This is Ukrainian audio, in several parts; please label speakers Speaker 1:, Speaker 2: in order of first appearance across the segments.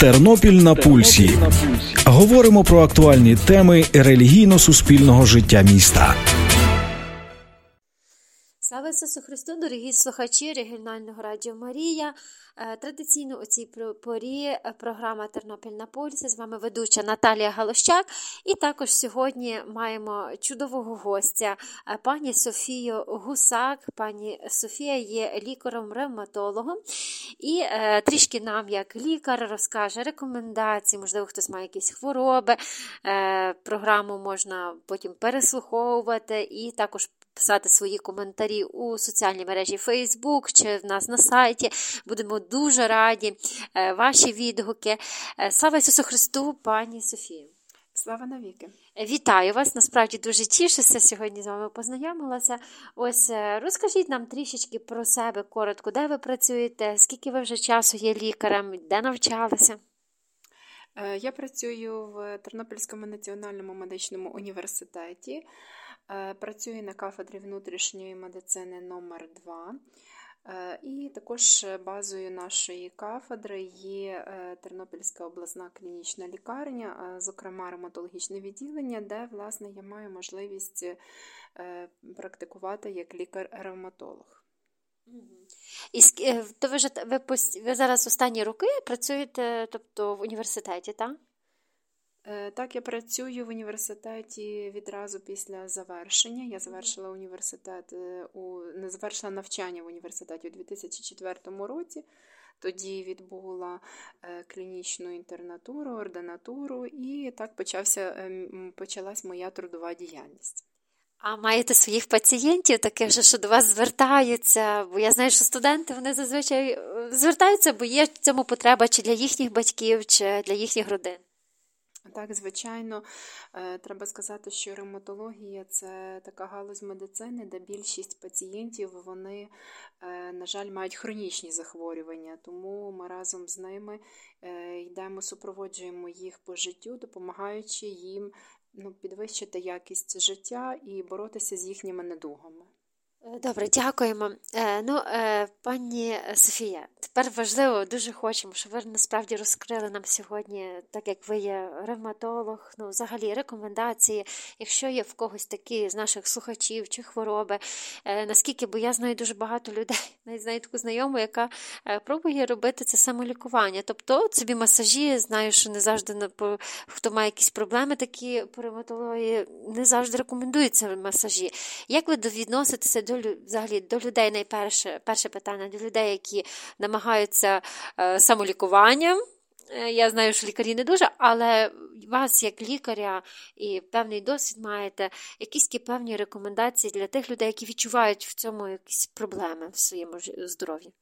Speaker 1: Тернопіль на пульсі. Говоримо про актуальні теми релігійно-суспільного життя міста.
Speaker 2: Слава Ісусу Христу, дорогі слухачі регіонального радіо Марія. Традиційно у цій порі програма «Тернопіль на пульсі». З вами ведуча Наталія Галущак. І також сьогодні маємо чудового гостя, пані Софію Гусак. Пані Софія є лікарем-ревматологом. І трішки нам, як лікар, розкаже рекомендації, можливо, хтось має якісь хвороби. Програму можна потім переслуховувати і також писати свої коментарі у соціальній мережі Facebook чи в нас на сайті. Будемо дуже раді ваші відгуки. Слава Ісусу Христу, пані Софію.
Speaker 3: Слава навіки.
Speaker 2: Вітаю вас, насправді дуже тішуся, сьогодні з вами познайомилася. Ось розкажіть нам трішечки про себе коротко, де ви працюєте, скільки ви вже часу є лікарем, де навчалися?
Speaker 3: Я працюю в Тернопільському національному медичному університеті. Працюю на кафедрі внутрішньої медицини номер 2. І також базою нашої кафедри є Тернопільська обласна клінічна лікарня, зокрема ревматологічне відділення, де, власне, я маю можливість практикувати як лікар-ревматолог.
Speaker 2: І то ви зараз останні роки працюєте, тобто в університеті, так?
Speaker 3: Так, я працюю в університеті відразу після завершення. Я завершила навчання в університеті у 2004 році. Тоді відбула клінічну інтернатуру, ординатуру і так почалась моя трудова діяльність.
Speaker 2: А маєте своїх пацієнтів, таких же, що до вас звертаються? Бо я знаю, що студенти, вони зазвичай звертаються, бо є в цьому потреба чи для їхніх батьків, чи для їхніх родин.
Speaker 3: Так, звичайно, треба сказати, що ревматологія – це така галузь медицини, де більшість пацієнтів, вони, на жаль, мають хронічні захворювання, тому ми разом з ними йдемо, супроводжуємо їх по життю, допомагаючи їм підвищити якість життя і боротися з їхніми недугами.
Speaker 2: Добре, дякуємо. Пані Софія, тепер важливо, дуже хочемо, щоб ви насправді розкрили нам сьогодні, так як ви є ревматолог, взагалі рекомендації, якщо є в когось такі з наших слухачів чи хвороби, наскільки, бо я знаю дуже багато людей, навіть знаю таку знайому, яка пробує робити це самолікування, тобто собі масажі, знаю, що не завжди, хто має якісь проблеми такі по ревматології, не завжди рекомендуються масажі. Як ви відноситеся взагалі до людей, перше питання, до людей, які намагаються самолікуванням? Я знаю, що лікарі не дуже, але вас як лікаря і певний досвід маєте, якісь певні рекомендації для тих людей, які відчувають в цьому якісь проблеми в своєму здоров'ї?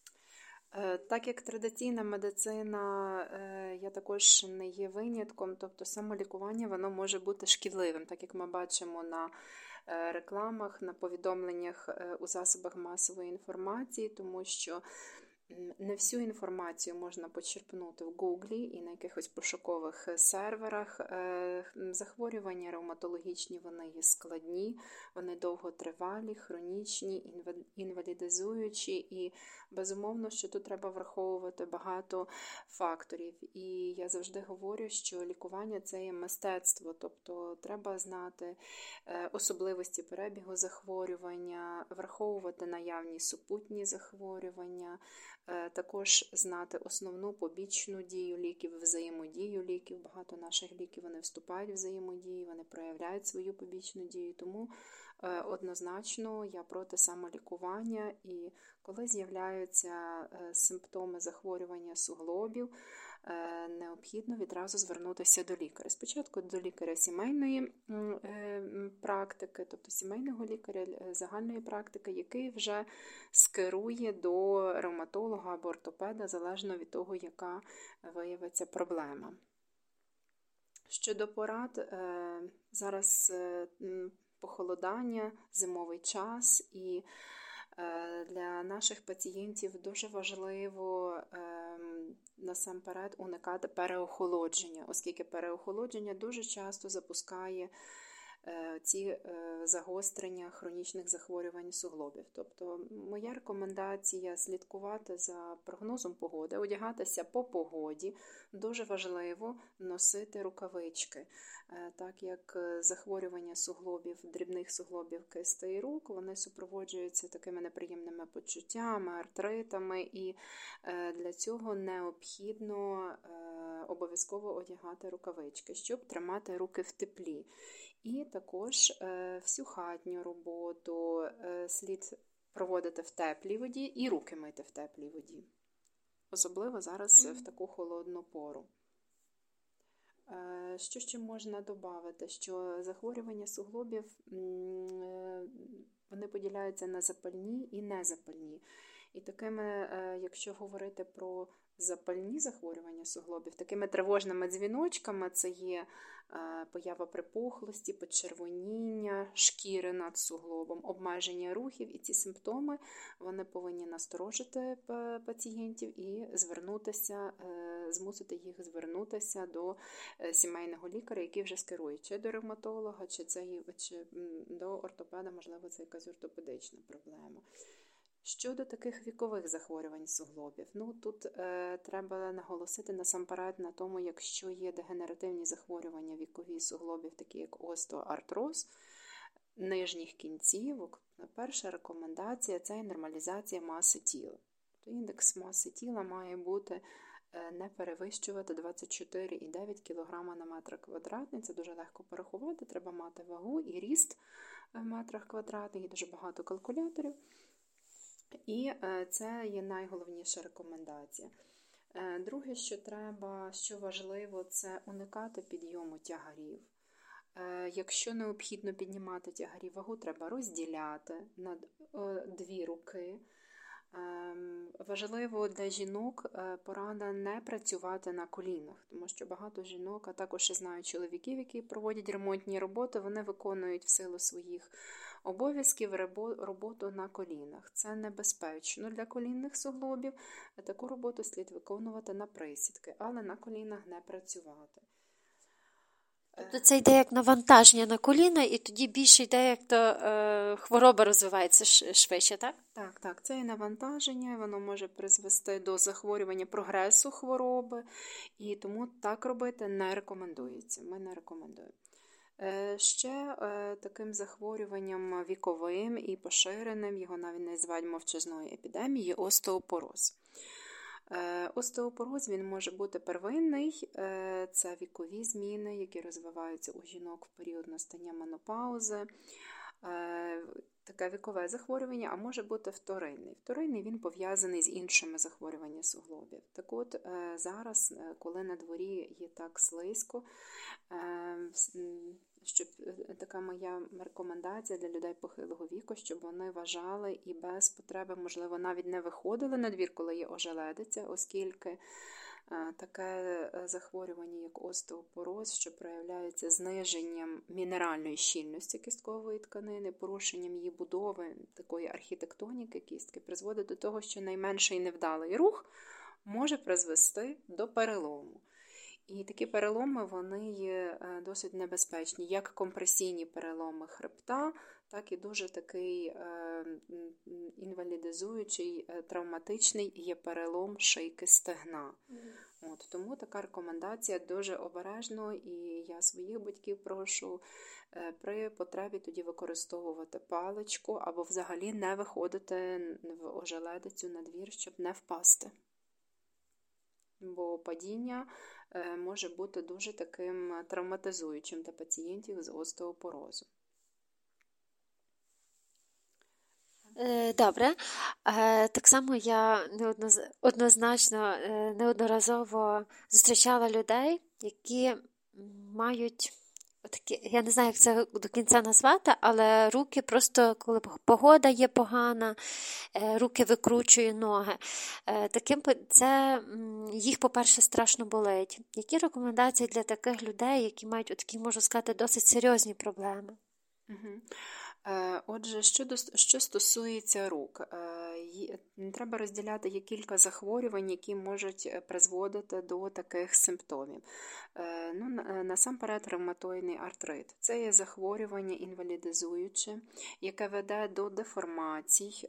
Speaker 3: Так як традиційна медицина, я також не є винятком, тобто самолікування воно може бути шкідливим, так як ми бачимо на рекламах, на повідомленнях у засобах масової інформації, тому що не всю інформацію можна почерпнути в Гуглі і на якихось пошукових серверах. Захворювання ревматологічні, вони є складні, вони довготривалі, хронічні, інвалідизуючі і, безумовно, що тут треба враховувати багато факторів. І я завжди говорю, що лікування – це є мистецтво, тобто треба знати особливості перебігу захворювання, враховувати наявні супутні захворювання, також знати основну побічну дію ліків, взаємодію ліків. Багато наших ліків, вони вступають в взаємодію, вони проявляють свою побічну дію. Тому однозначно я проти самолікування. І коли з'являються симптоми захворювання суглобів, необхідно відразу звернутися до лікаря. Спочатку до лікаря сімейної практики, тобто сімейного лікаря загальної практики, який вже скерує до ревматолога або ортопеда, залежно від того, яка виявиться проблема. Щодо порад, зараз похолодання, зимовий час, і для наших пацієнтів дуже важливо насамперед уникати переохолодження, оскільки переохолодження дуже часто запускає ці загострення хронічних захворювань суглобів. Тобто моя рекомендація слідкувати за прогнозом погоди, одягатися по погоді. Дуже важливо носити рукавички, так як захворювання суглобів, дрібних суглобів кистей рук, вони супроводжуються такими неприємними почуттями, артритами, і для цього необхідно обов'язково одягати рукавички, щоб тримати руки в теплі. І також всю хатню роботу слід проводити в теплій воді і руки мити в теплій воді. Особливо зараз в таку холодну пору. Що ще можна додати? Що захворювання суглобів, вони поділяються на запальні і незапальні. І такими, якщо говорити про запальні захворювання суглобів, такими тривожними дзвіночками це є поява припухлості, почервоніння, шкіри над суглобом, обмеження рухів. І ці симптоми, вони повинні насторожити пацієнтів і змусити їх звернутися до сімейного лікаря, який вже скерує чи до ревматолога, чи до ортопеда, можливо, це якась ортопедична проблема. Щодо таких вікових захворювань суглобів, тут треба наголосити насамперед на тому, якщо є дегенеративні захворювання вікові суглобів, такі як остеоартроз нижніх кінцівок, перша рекомендація – це нормалізація маси тіла. Індекс маси тіла має бути не перевищувати 24,9 кг на метр квадратний. Це дуже легко порахувати, треба мати вагу і ріст в метрах квадратних, і дуже багато калькуляторів. І це є найголовніша рекомендація. Друге, що важливо, це уникати підйому тягарів. Якщо необхідно піднімати тягарі, вагу треба розділяти на 2 руки. Важливо для жінок порада не працювати на колінах, тому що багато жінок, а також я знаю чоловіків, які проводять ремонтні роботи, вони виконують в силу своїх обов'язків роботу на колінах. Це небезпечно для колінних суглобів. Таку роботу слід виконувати на присідки, але на колінах не працювати.
Speaker 2: Тобто це йде як навантаження на коліна, і тоді більше йде, як то хвороба розвивається швидше, так?
Speaker 3: Так, це є навантаження, воно може призвести до захворювання, прогресу хвороби, і тому так робити не рекомендується, ми не рекомендуємо. Ще таким захворюванням віковим і поширеним, його навіть називають мовчазною епідемією, є остеопороз. Остеопороз, він може бути первинний, це вікові зміни, які розвиваються у жінок в період настання менопаузи, таке вікове захворювання, а може бути вторинний. Вторинний, він пов'язаний з іншими захворюваннями суглобів. Так от, зараз, коли на дворі є так слизько, щоб така моя рекомендація для людей похилого віку, щоб вони вважали і без потреби, можливо, навіть не виходили на двір, коли є ожеледиця, оскільки таке захворювання, як остеопороз, що проявляється зниженням мінеральної щільності кісткової тканини, порушенням її будови, такої архітектоніки кістки, призводить до того, що найменший невдалий рух може призвести до перелому. І такі переломи, вони є досить небезпечні, як компресійні переломи хребта, так і дуже такий інвалідизуючий, травматичний є перелом шийки стегна. Тому така рекомендація дуже обережно, і я своїх батьків прошу при потребі тоді використовувати паличку або взагалі не виходити в ожеледицю на двір, щоб не впасти. Бо падіння може бути дуже таким травматизуючим для пацієнтів з остеопорозом.
Speaker 2: Добре. Так само я неодноразово зустрічала людей, які мають такі, я не знаю, як це до кінця назвати, але руки просто, коли погода є погана, руки викручує ноги. Це їх, по-перше, страшно болить. Які рекомендації для таких людей, які мають такі, можу сказати, досить серйозні проблеми?
Speaker 3: Отже, що стосується рук, треба розділяти, є кілька захворювань, які можуть призводити до таких симптомів. Насамперед, ревматоїдний артрит. Це є захворювання інвалідизуюче, яке веде до деформацій,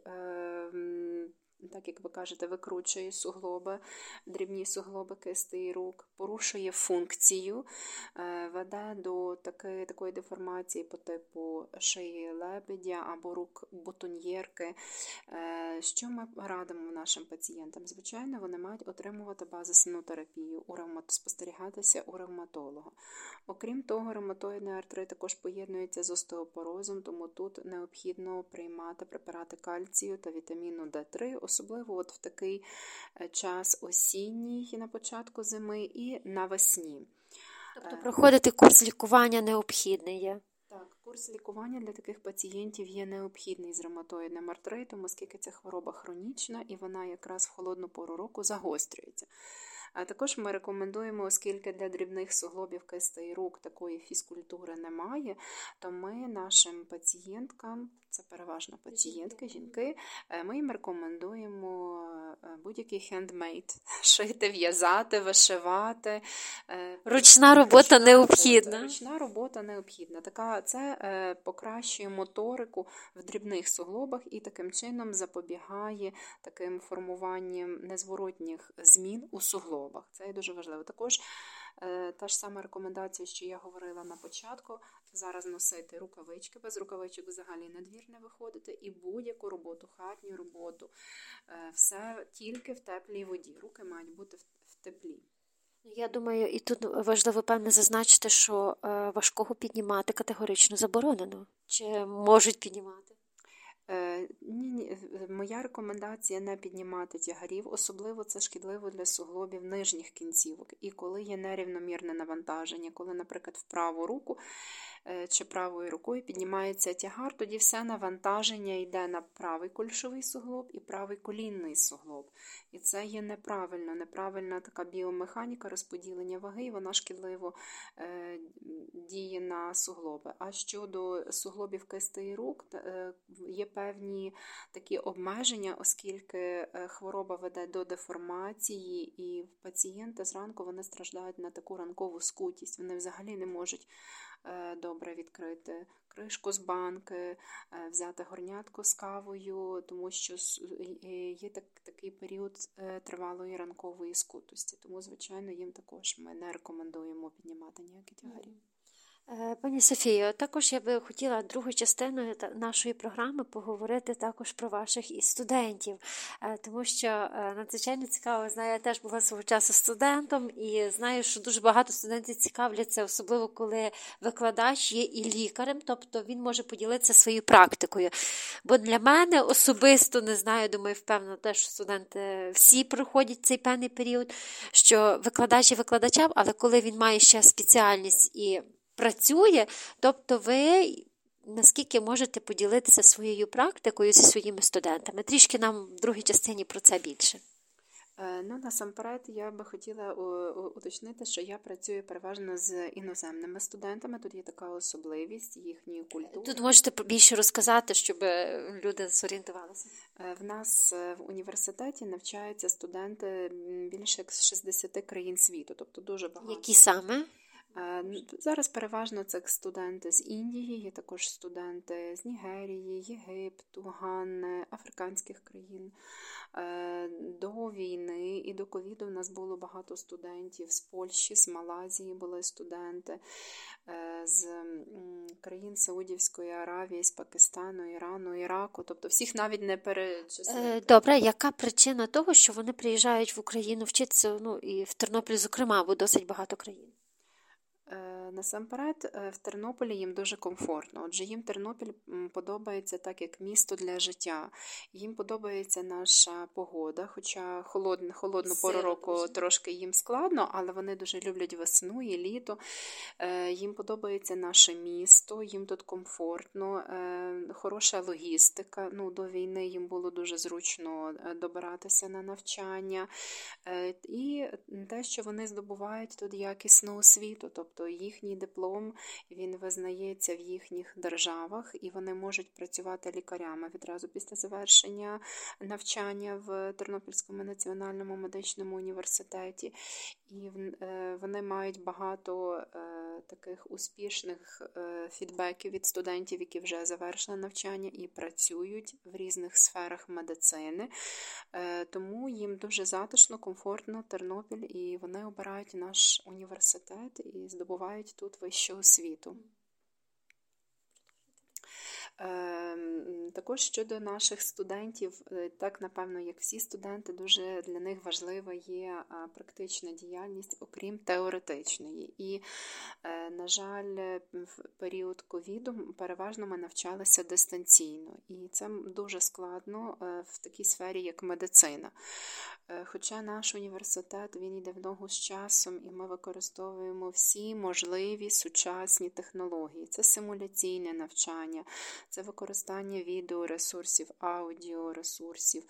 Speaker 3: так як ви кажете, викручує суглоби, дрібні суглоби кистей рук, порушує функцію, веде до такої деформації по типу шиї лебедя або рук бутоньєрки. Що ми радимо нашим пацієнтам? Звичайно, вони мають отримувати базисну терапію, спостерігатися у ревматолога. Окрім того, ревматоїдний артрит також поєднується з остеопорозом, тому тут необхідно приймати препарати кальцію та вітаміну D3, особливо в такий час осінній на початку зими і навесні.
Speaker 2: Тобто проходити курс лікування необхідний є?
Speaker 3: Так, курс лікування для таких пацієнтів є необхідний з ревматоїдним артритом, оскільки ця хвороба хронічна і вона якраз в холодну пору року загострюється. А також ми рекомендуємо, оскільки для дрібних суглобів кистей рук такої фізкультури немає, то ми нашим пацієнткам, це переважно пацієнтки, жінки, ми їм рекомендуємо будь-який хендмейд, шити, в'язати, вишивати.
Speaker 2: Ручна робота необхідна.
Speaker 3: Ручна робота необхідна. Це покращує моторику в дрібних суглобах і таким чином запобігає таким формуванням незворотніх змін у суглобах. Це є дуже важливо. Також та ж сама рекомендація, що я говорила на початку, зараз носити рукавички, без рукавичок взагалі на двір не виходити, і будь-яку роботу, хатню роботу, все тільки в теплій воді. Руки мають бути в теплі.
Speaker 2: Я думаю, і тут важливо, певне, зазначити, що важкого піднімати категорично заборонено. Чи можуть піднімати?
Speaker 3: Ні, моя рекомендація не піднімати тягарів, особливо це шкідливо для суглобів нижніх кінцівок. І коли є нерівномірне навантаження, коли, наприклад, в праву руку чи правою рукою піднімається тягар, тоді все навантаження йде на правий кульшовий суглоб і правий колінний суглоб. І це є неправильна така біомеханіка розподілення ваги, і вона шкідливо діє на суглоби. А щодо суглобів кистей рук, є певні такі обмеження, оскільки хвороба веде до деформації, і пацієнти зранку вони страждають на таку ранкову скутість. Вони взагалі не можуть добре відкрити кришку з банки, взяти горнятку з кавою, тому що є такий період тривалої ранкової скутості. Тому, звичайно, їм також ми не рекомендуємо піднімати ніякі тягарі.
Speaker 2: Пані Софію, також я би хотіла другою частиною нашої програми поговорити також про ваших і студентів, тому що надзвичайно цікаво, знаю, я теж була свого часу студентом і знаю, що дуже багато студентів цікавляться, особливо коли викладач є і лікарем, тобто він може поділитися своєю практикою. Бо для мене особисто, не знаю, думаю, впевнено теж, що студенти всі проходять цей певний період, що викладач є викладачем, але коли він має ще спеціальність і працює, тобто ви наскільки можете поділитися своєю практикою зі своїми студентами? Трішки нам в другій частині про це більше.
Speaker 3: Насамперед, я би хотіла уточнити, що я працюю переважно з іноземними студентами. Тут є така особливість їхньої культури.
Speaker 2: Тут можете більше розказати, щоб люди зорієнтувалися.
Speaker 3: В нас в університеті навчаються студенти більше як з 60 країн світу, тобто дуже багато.
Speaker 2: Які саме?
Speaker 3: Зараз переважно це студенти з Індії, є також студенти з Нігерії, Єгипту, Ганни, африканських країн. До війни і до ковіду в нас було багато студентів з Польщі, з Малайзії були студенти, з країн Саудівської Аравії, з Пакистану, Ірану, Іраку, тобто всіх навіть не перечислити.
Speaker 2: Добре, яка причина того, що вони приїжджають в Україну вчитися, і в Тернопіль, зокрема, бо досить багато країн?
Speaker 3: Насамперед, в Тернополі їм дуже комфортно. Отже, їм Тернопіль подобається так, як місто для життя. Їм подобається наша погода, хоча холодну пору року трошки їм складно, але вони дуже люблять весну і літо. Їм подобається наше місто, їм тут комфортно, хороша логістика. До війни їм було дуже зручно добиратися на навчання. І те, що вони здобувають тут якісну освіту, тобто тобто їхній диплом, він визнається в їхніх державах, і вони можуть працювати лікарями відразу після завершення навчання в Тернопільському національному медичному університеті. І вони мають багато таких успішних фідбеків від студентів, які вже завершили навчання і працюють в різних сферах медицини. Тому їм дуже затишно, комфортно Тернопіль, і вони обирають наш університет і здобувають тут вищу освіту. Також щодо наших студентів, так, напевно, як всі студенти, дуже для них важлива є практична діяльність, окрім теоретичної. І, на жаль, в період ковіду переважно ми навчалися дистанційно. І це дуже складно в такій сфері, як медицина. Хоча наш університет, він йде в ногу з часом, і ми використовуємо всі можливі сучасні технології. Це симуляційне навчання, це використання відеоресурсів, аудіоресурсів,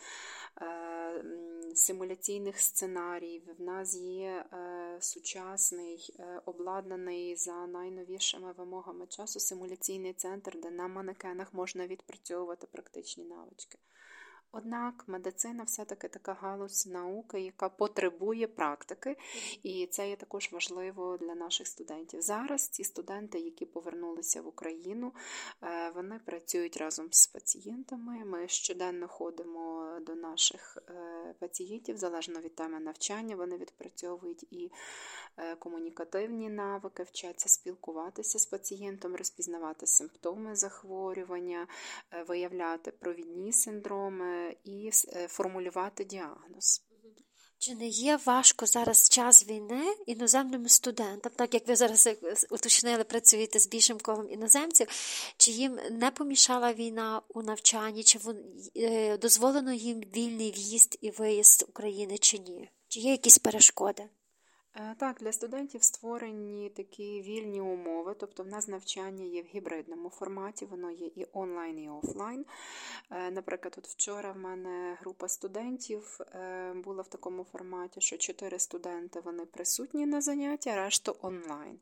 Speaker 3: симуляційних сценаріїв. В нас є сучасний, обладнаний за найновішими вимогами часу симуляційний центр, де на манекенах можна відпрацьовувати практичні навички. Однак медицина все-таки така галузь науки, яка потребує практики, і це є також важливо для наших студентів. Зараз ці студенти, які повернулися в Україну, вони працюють разом з пацієнтами. Ми щоденно ходимо до наших пацієнтів, залежно від теми навчання, вони відпрацьовують і комунікативні навики, вчаться спілкуватися з пацієнтом, розпізнавати симптоми захворювання, виявляти провідні синдроми і формулювати діагноз.
Speaker 2: Чи не є важко зараз час війни іноземним студентам, так як ви зараз уточнили, працюєте з більшим колом іноземців, чи їм не помішала війна у навчанні, чи дозволено їм вільний в'їзд і виїзд з України, чи ні? Чи є якісь перешкоди?
Speaker 3: Так, для студентів створені такі вільні умови, тобто в нас навчання є в гібридному форматі, воно є і онлайн, і офлайн. Наприклад, от вчора в мене група студентів була в такому форматі, що 4 студенти вони присутні на заняття, решту онлайн.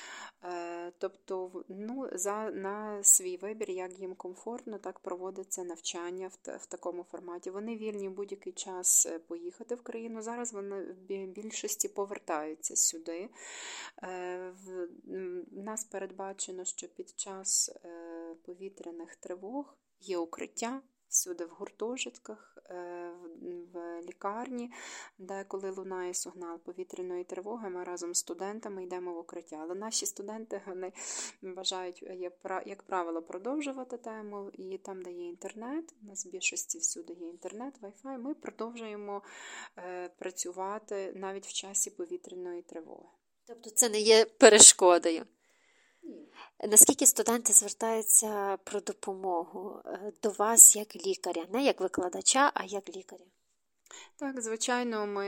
Speaker 3: Тобто, на свій вибір, як їм комфортно, так проводиться навчання в такому форматі. Вони вільні в будь-який час поїхати в країну. Зараз вони в більшості повертаються сюди. У нас передбачено, що під час повітряних тривог є укриття. Всюди в гуртожитках, в лікарні, де коли лунає сигнал повітряної тривоги, ми разом з студентами йдемо в укриття. Але наші студенти, вони бажають, як правило, продовжувати тему. І там, де є інтернет, у нас в більшості всюди є інтернет, Wi-Fi, ми продовжуємо працювати навіть в часі повітряної тривоги.
Speaker 2: Тобто це не є перешкодою? Наскільки студенти звертаються про допомогу до вас як лікаря? Не як викладача, а як лікаря?
Speaker 3: Так, звичайно,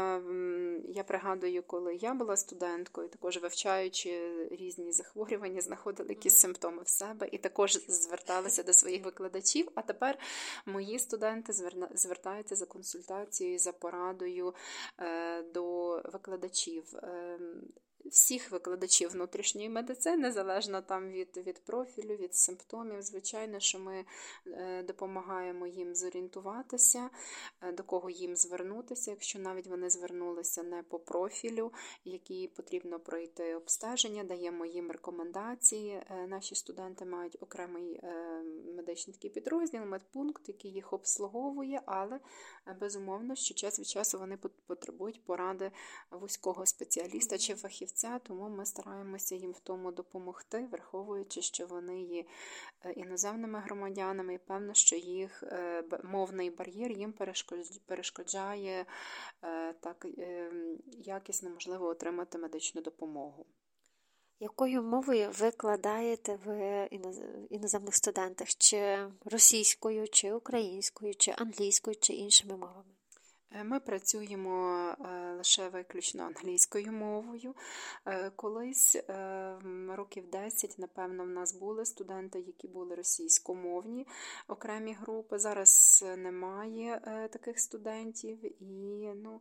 Speaker 3: я пригадую, коли я була студенткою, також вивчаючи різні захворювання, знаходили якісь симптоми в себе і також зверталися до своїх викладачів, а тепер мої студенти звертаються за консультацією, за порадою до викладачів. Всіх викладачів внутрішньої медицини, незалежно там від профілю, від симптомів. Звичайно, що ми допомагаємо їм зорієнтуватися, до кого їм звернутися, якщо навіть вони звернулися не по профілю, який потрібно пройти обстеження, даємо їм рекомендації. Наші студенти мають окремий медичний такий підрозділ, медпункт, який їх обслуговує, але безумовно, що час від часу вони потребують поради вузького спеціаліста чи фахівця, тому ми стараємося їм в тому допомогти, враховуючи, що вони є іноземними громадянами, і певно, що їх мовний бар'єр їм перешкоджає так якісно, можливо, отримати медичну допомогу.
Speaker 2: Якою мовою ви викладаєте в іноземних студентах? Чи російською, чи українською, чи англійською, чи іншими мовами?
Speaker 3: Ми працюємо лише виключно англійською мовою. Колись, років 10, напевно, в нас були студенти, які були російськомовні, окремі групи. Зараз немає таких студентів і,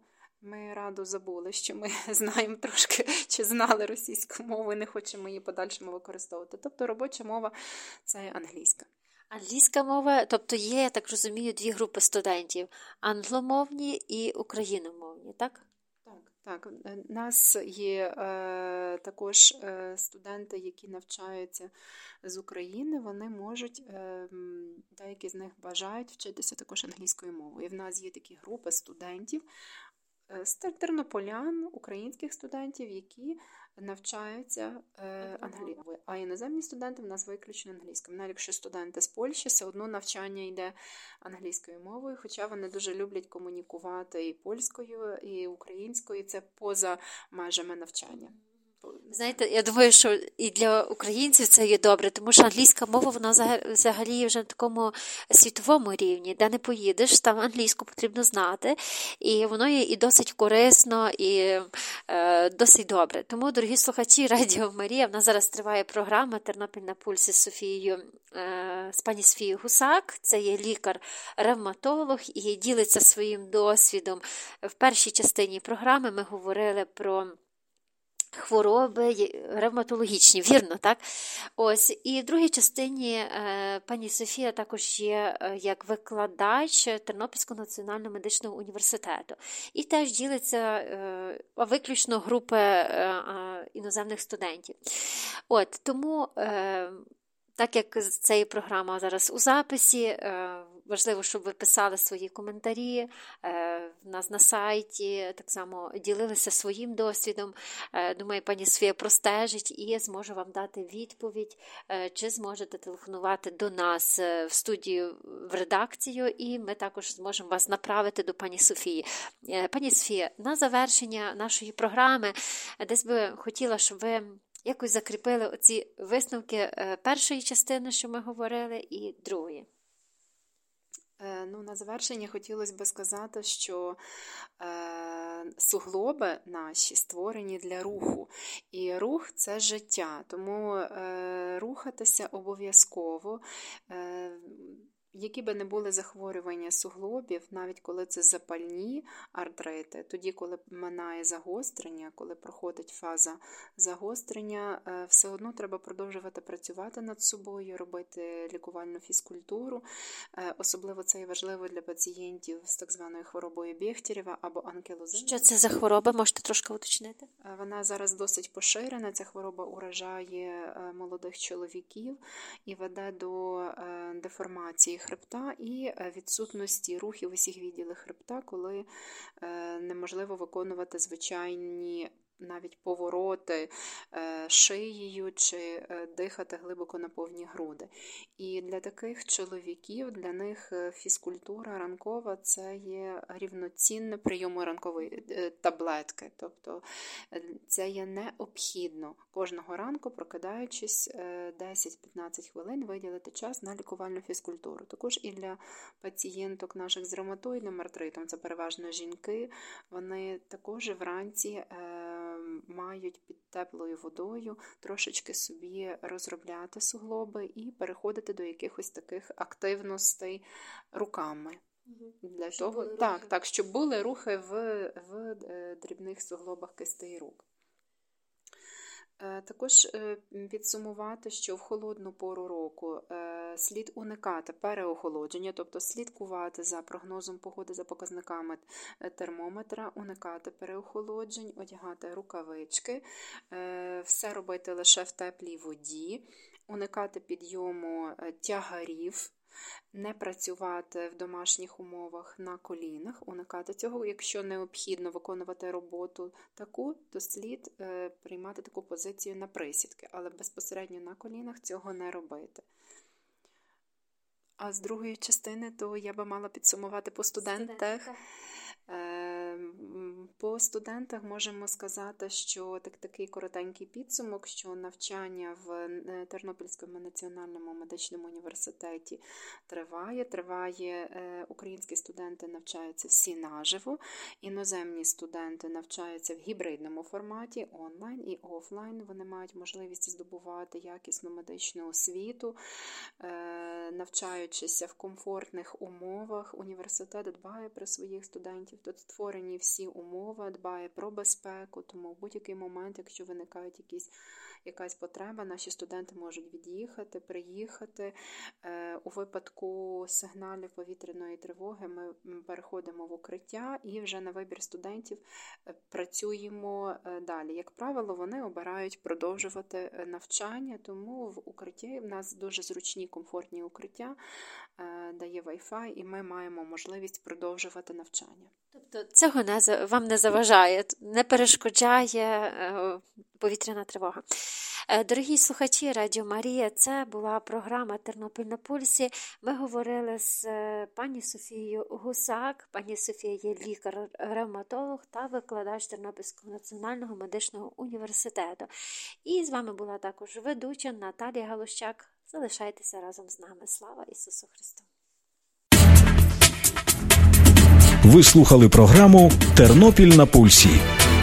Speaker 3: Ми радо забули, що ми знаємо трошки, чи знали російську мову і не хочемо її подальшому використовувати. Тобто робоча мова – це англійська.
Speaker 2: Англійська мова, тобто є, я так розумію, дві групи студентів – англомовні і україномовні, так?
Speaker 3: Так. У нас є також студенти, які навчаються з України, вони можуть, деякі з них бажають вчитися також англійською мовою. І в нас є такі групи студентів, з тернополян, українських студентів, які навчаються англійською. А іноземні студенти в нас виключно англійською. Навіть якщо студенти з Польщі, все одно навчання йде англійською мовою, хоча вони дуже люблять комунікувати і польською, і українською, це поза межами навчання.
Speaker 2: Знаєте, я думаю, що і для українців це є добре, тому що англійська мова, вона взагалі вже на такому світовому рівні, де не поїдеш, там англійську потрібно знати, і воно є і досить корисно, і досить добре. Тому, дорогі слухачі Радіо Марія, в нас зараз триває програма «Тернопіль на пульсі» з пані Софією Гусак, це є лікар-ревматолог, і ділиться своїм досвідом. В першій частині програми ми говорили про хвороби ревматологічні, вірно, так? Ось. І в другій частині пані Софія також є як викладач Тернопільського національного медичного університету. І теж ділиться виключно групи іноземних студентів. От, тому, так як ця програма зараз у записі, важливо, щоб ви писали свої коментарі в нас на сайті, так само ділилися своїм досвідом. Думаю, пані Софія простежить і зможе вам дати відповідь, чи зможете телефонувати до нас в студію, в редакцію, і ми також зможемо вас направити до пані Софії. Пані Софія, на завершення нашої програми десь би хотіла, щоб ви якось закріпили оці висновки першої частини, що ми говорили, і другої.
Speaker 3: На завершення хотілося б сказати, що суглоби наші створені для руху. І рух – це життя, тому рухатися обов'язково. Які би не були захворювання суглобів, навіть коли це запальні артрити, тоді, коли минає загострення, коли проходить фаза загострення, все одно треба продовжувати працювати над собою, робити лікувальну фізкультуру. Особливо це і важливо для пацієнтів з так званою хворобою Бехтерєва або анкілозиною.
Speaker 2: Що це за хвороба? Можете трошки уточнити?
Speaker 3: Вона зараз досить поширена. Ця хвороба уражає молодих чоловіків і веде до деформації хребта і відсутності рухів у всіх відділах хребта, коли неможливо виконувати звичайні навіть повороти шиєю чи дихати глибоко на повні груди. І для таких чоловіків, для них фізкультура ранкова – це є рівноцінне прийому ранкової таблетки. Тобто це є необхідно кожного ранку, прокидаючись 10-15 хвилин, виділити час на лікувальну фізкультуру. Також і для пацієнток наших з ревматоїдним артритом, це переважно жінки, вони також вранці мають під теплою водою трошечки собі розробляти суглоби і переходити до якихось таких активностей руками. Для того, щоб були рухи в дрібних суглобах кистей рук. Також підсумувати, що в холодну пору року слід уникати переохолодження, тобто слідкувати за прогнозом погоди, за показниками термометра, уникати переохолоджень, одягати рукавички, все робити лише в теплій воді, уникати підйому тягарів, не працювати в домашніх умовах на колінах, уникати цього. Якщо необхідно виконувати роботу таку, то слід приймати таку позицію на присідки, але безпосередньо на колінах цього не робити. А з другої частини, то я би мала підсумувати по студентах. По студентах можемо сказати, що такий коротенький підсумок, що навчання в Тернопільському національному медичному університеті триває, українські студенти навчаються всі наживо, іноземні студенти навчаються в гібридному форматі, онлайн і офлайн, вони мають можливість здобувати якісну медичну освіту, навчаючися в комфортних умовах. Університет дбає про своїх студентів, тут створені всі умови мова, дбає про безпеку, тому в будь-який момент, якщо виникають якась потреба, наші студенти можуть від'їхати, приїхати. У випадку сигналів повітряної тривоги ми переходимо в укриття і вже на вибір студентів працюємо далі. Як правило, вони обирають продовжувати навчання, тому в укритті в нас дуже зручні, комфортні укриття, дає Wi-Fi, і ми маємо можливість продовжувати навчання.
Speaker 2: Тобто цього вам не заважає, не перешкоджає повітряна тривога. Дорогі слухачі Радіо Марія, це була програма «Тернопіль на пульсі». Ми говорили з пані Софією Гусак. Пані Софія є лікар-ревматолог та викладач Тернопільського національного медичного університету. І з вами була також ведуча Наталія Галущак. Залишайтеся разом з нами. Слава Ісусу Христу!
Speaker 1: Ви слухали програму «Тернопіль на пульсі».